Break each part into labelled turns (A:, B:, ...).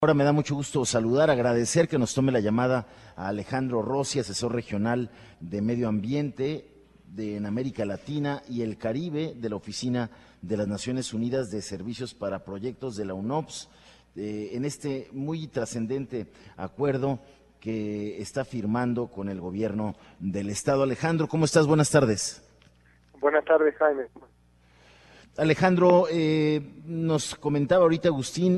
A: Ahora me da mucho gusto saludar, agradecer que nos tome la llamada a Alejandro Rossi, asesor regional de Medio Ambiente en América Latina y el Caribe de la Oficina de las Naciones Unidas de Servicios para Proyectos de la UNOPS, en este muy trascendente acuerdo que está firmando con el gobierno del Estado. Alejandro, ¿cómo estás? Buenas tardes.
B: Buenas tardes, Jaime.
A: Alejandro, nos comentaba ahorita Agustín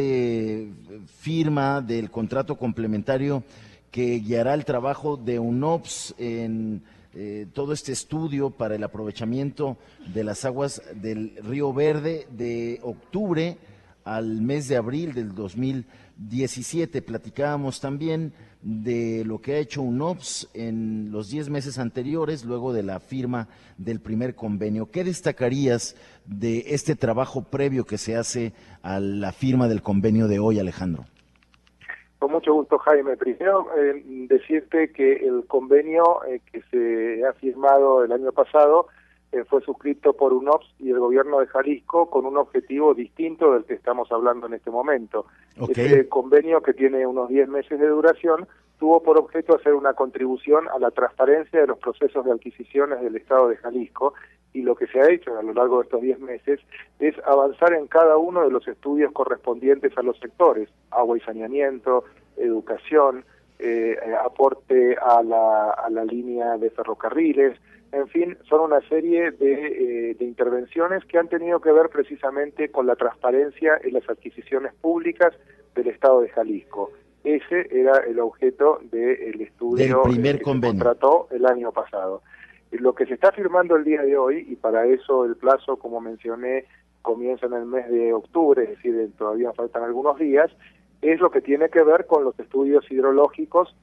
A: firma del contrato complementario que guiará el trabajo de UNOPS en todo este estudio para el aprovechamiento de las aguas del Río Verde de octubre al mes de abril del 2017. Platicábamos también de lo que ha hecho UNOPS en los 10 meses anteriores, luego de la firma del primer convenio. ¿Qué destacarías de este trabajo previo que se hace a la firma del convenio de hoy, Alejandro?
B: Con mucho gusto, Jaime. Primero, decirte que el convenio que se ha firmado el año pasado fue suscrito por UNOPS y el gobierno de Jalisco con un objetivo distinto del que estamos hablando en este momento.
A: Okay.
B: Este convenio, que tiene unos 10 meses de duración, tuvo por objeto hacer una contribución a la transparencia de los procesos de adquisiciones del Estado de Jalisco, y lo que se ha hecho a lo largo de estos 10 meses es avanzar en cada uno de los estudios correspondientes a los sectores: agua y saneamiento, educación, aporte a la línea de ferrocarriles. En fin, son una serie de intervenciones que han tenido que ver precisamente con la transparencia en las adquisiciones públicas del Estado de Jalisco. Ese era el objeto del estudio
A: del primer
B: que
A: convenio.
B: se contrató el año pasado. Lo que se está firmando el día de hoy, y para eso el plazo, como mencioné, comienza en el mes de octubre, es decir, todavía faltan algunos días, es lo que tiene que ver con los estudios hidrológicos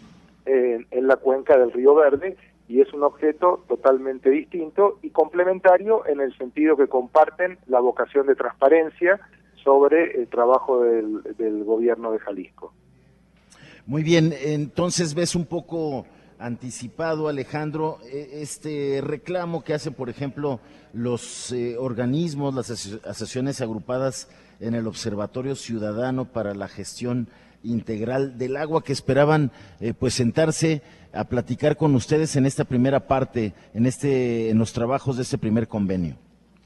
B: en la cuenca del Río Verde, y es un objeto totalmente distinto y complementario en el sentido que comparten la vocación de transparencia sobre el trabajo del gobierno de Jalisco.
A: Muy bien, entonces ves un poco anticipado, Alejandro, este reclamo que hacen, por ejemplo, los organismos, las asociaciones agrupadas en el Observatorio Ciudadano para la Gestión Integral del Agua, que esperaban pues sentarse a platicar con ustedes en esta primera parte, en los trabajos de este primer convenio.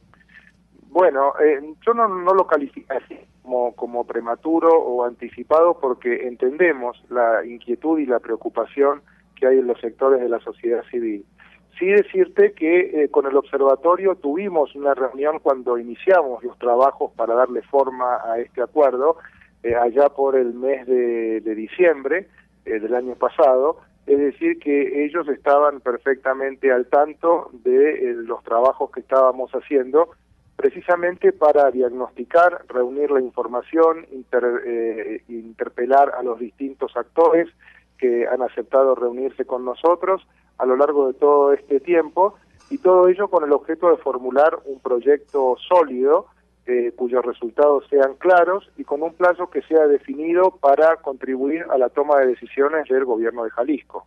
B: Bueno, yo no lo califico así como prematuro o anticipado, porque entendemos la inquietud y la preocupación que hay en los sectores de la sociedad civil. Sí decirte que con el observatorio tuvimos una reunión cuando iniciamos los trabajos para darle forma a este acuerdo, allá por el mes de diciembre del año pasado. Es decir, que ellos estaban perfectamente al tanto de los trabajos que estábamos haciendo, precisamente para diagnosticar, reunir la información, interpelar a los distintos actores que han aceptado reunirse con nosotros a lo largo de todo este tiempo, y todo ello con el objeto de formular un proyecto sólido, cuyos resultados sean claros y con un plazo que sea definido para contribuir a la toma de decisiones del gobierno de Jalisco.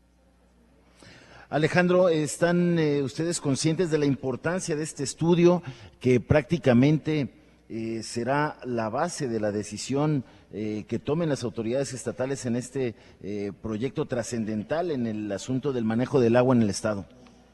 A: Alejandro, ¿están ustedes conscientes de la importancia de este estudio, que prácticamente será la base de la decisión que tomen las autoridades estatales en este proyecto trascendental en el asunto del manejo del agua en el Estado?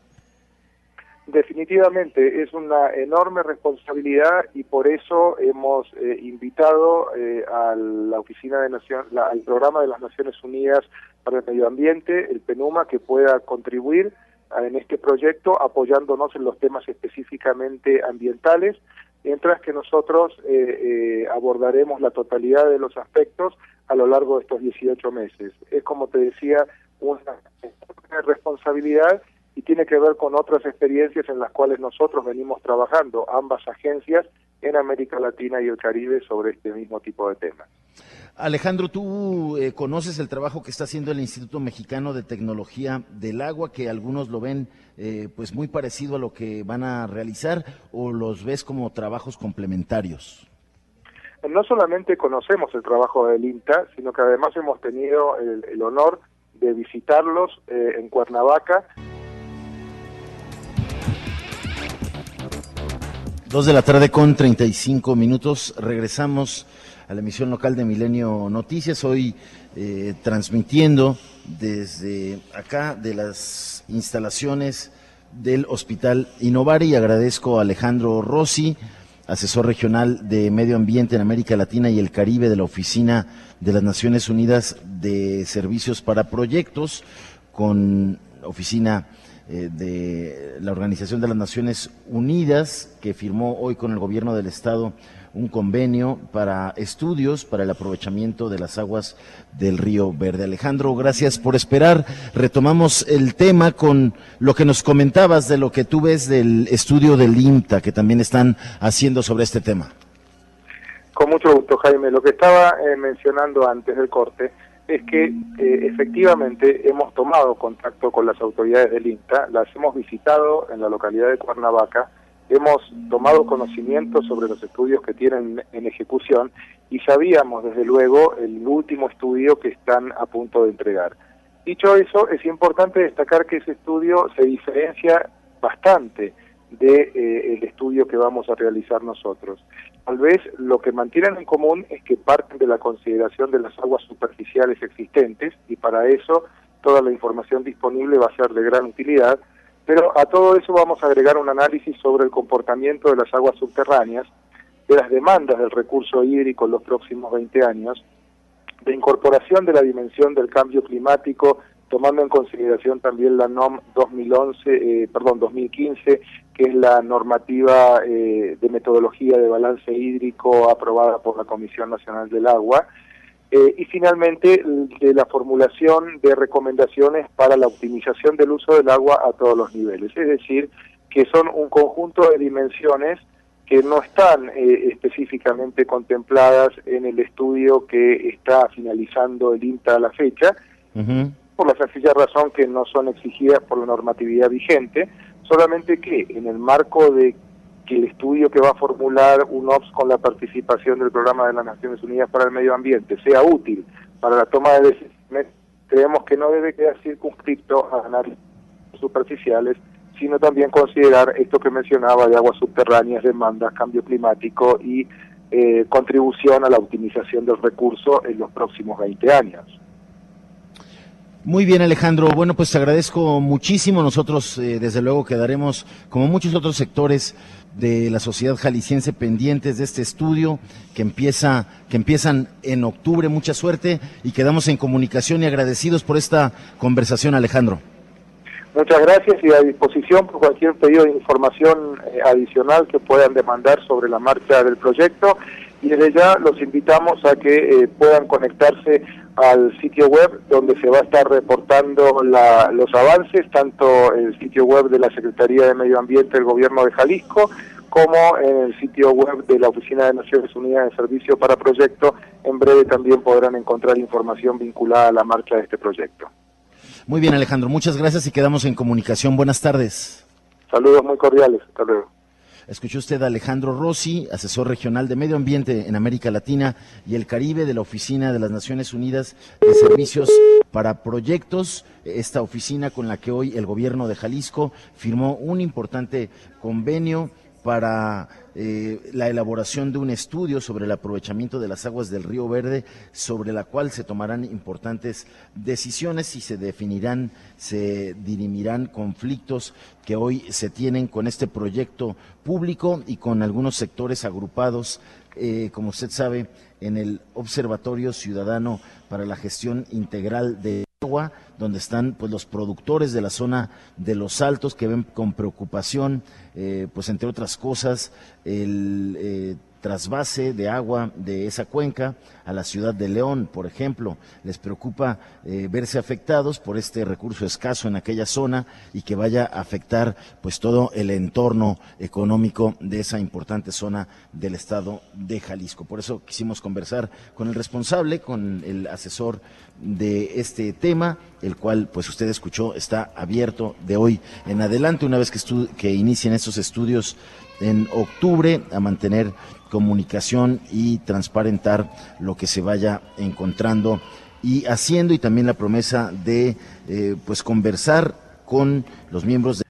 B: Definitivamente es una enorme responsabilidad, y por eso hemos invitado a la Oficina de al Programa de las Naciones Unidas para el Medio Ambiente, el PNUMA, que pueda contribuir en este proyecto apoyándonos en los temas específicamente ambientales, mientras que nosotros abordaremos la totalidad de los aspectos a lo largo de estos 18 meses. Es, como te decía, una responsabilidad, y tiene que ver con otras experiencias en las cuales nosotros venimos trabajando, ambas agencias, en América Latina y el Caribe, sobre este mismo tipo de temas.
A: Alejandro, tú conoces el trabajo que está haciendo el Instituto Mexicano de Tecnología del Agua, que algunos lo ven pues muy parecido a lo que van a realizar, ¿o los ves como trabajos complementarios?
B: No solamente conocemos el trabajo del INTA, sino que además hemos tenido el honor de visitarlos en Cuernavaca.
A: 2 de la tarde con 35 minutos, regresamos a la emisión local de Milenio Noticias, hoy transmitiendo desde acá de las instalaciones del Hospital Innovari, y agradezco a Alejandro Rossi, asesor regional de Medio Ambiente en América Latina y el Caribe de la Oficina de las Naciones Unidas de Servicios para Proyectos, con oficina de la Organización de las Naciones Unidas, que firmó hoy con el gobierno del estado un convenio para estudios para el aprovechamiento de las aguas del Río Verde. Alejandro, gracias por esperar. Retomamos el tema con lo que nos comentabas de lo que tú ves del estudio del INTA que también están haciendo sobre este tema.
B: Con mucho gusto, Jaime. Lo que estaba mencionando antes del corte es que efectivamente hemos tomado contacto con las autoridades del INTA, las hemos visitado en la localidad de Cuernavaca, hemos tomado conocimiento sobre los estudios que tienen en ejecución y sabíamos desde luego el último estudio que están a punto de entregar. Dicho eso, es importante destacar que ese estudio se diferencia bastante del estudio que vamos a realizar nosotros. Tal vez lo que mantienen en común es que parten de la consideración de las aguas superficiales existentes, y para eso toda la información disponible va a ser de gran utilidad, pero a todo eso vamos a agregar un análisis sobre el comportamiento de las aguas subterráneas, de las demandas del recurso hídrico en los próximos 20 años, de incorporación de la dimensión del cambio climático, tomando en consideración también la NOM 2015, que es la normativa de metodología de balance hídrico aprobada por la Comisión Nacional del Agua, y finalmente de la formulación de recomendaciones para la optimización del uso del agua a todos los niveles, es decir, que son un conjunto de dimensiones que no están específicamente contempladas en el estudio que está finalizando el INTA a la fecha, por la sencilla razón que no son exigidas por la normatividad vigente, solamente que en el marco de que el estudio que va a formular UNOPS con la participación del Programa de las Naciones Unidas para el Medio Ambiente sea útil para la toma de decisiones, creemos que no debe quedar circunscrito a análisis superficiales, sino también considerar esto que mencionaba de aguas subterráneas, demandas, cambio climático y contribución a la optimización del recurso en los próximos 20 años.
A: Muy bien, Alejandro. Bueno, pues te agradezco muchísimo. Nosotros, desde luego, quedaremos, como muchos otros sectores de la sociedad jalisciense, pendientes de este estudio que empiezan en octubre. Mucha suerte y quedamos en comunicación y agradecidos por esta conversación, Alejandro.
B: Muchas gracias y a disposición por cualquier pedido de información adicional que puedan demandar sobre la marcha del proyecto, y desde ya los invitamos a que puedan conectarse al sitio web donde se va a estar reportando los avances, tanto en el sitio web de la Secretaría de Medio Ambiente del Gobierno de Jalisco, como en el sitio web de la Oficina de Naciones Unidas de Servicio para Proyecto. En breve también podrán encontrar información vinculada a la marcha de este proyecto.
A: Muy bien, Alejandro, muchas gracias y quedamos en comunicación. Buenas tardes.
B: Saludos muy cordiales, hasta luego.
A: Escuchó usted a Alejandro Rossi, asesor regional de Medio Ambiente en América Latina y el Caribe de la Oficina de las Naciones Unidas de Servicios para Proyectos, esta oficina con la que hoy el gobierno de Jalisco firmó un importante convenio para la elaboración de un estudio sobre el aprovechamiento de las aguas del Río Verde, sobre la cual se tomarán importantes decisiones y se definirán, se dirimirán conflictos que hoy se tienen con este proyecto público y con algunos sectores agrupados, como usted sabe, en el Observatorio Ciudadano para la Gestión Integral de Agua, donde están pues los productores de la zona de Los Altos, que ven con preocupación, pues entre otras cosas, el trasvase de agua de esa cuenca a la ciudad de León, por ejemplo. Les preocupa verse afectados por este recurso escaso en aquella zona y que vaya a afectar pues todo el entorno económico de esa importante zona del estado de Jalisco. Por eso quisimos conversar con el responsable, con el asesor de este tema, el cual pues usted escuchó está abierto de hoy en adelante, una vez que inicien estos estudios en octubre, a mantener comunicación y transparentar lo que se vaya encontrando y haciendo, y también la promesa de pues conversar con los miembros de